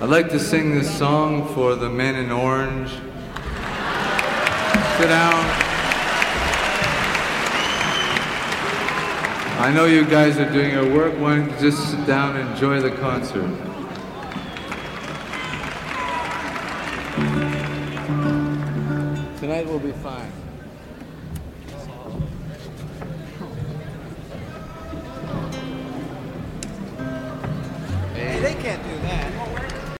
I'd like to sing this song for the men in orange. Sit down. I know you guys are doing your work. Why don't you just sit down and enjoy the concert? Tonight will be fine. Hey, they can't do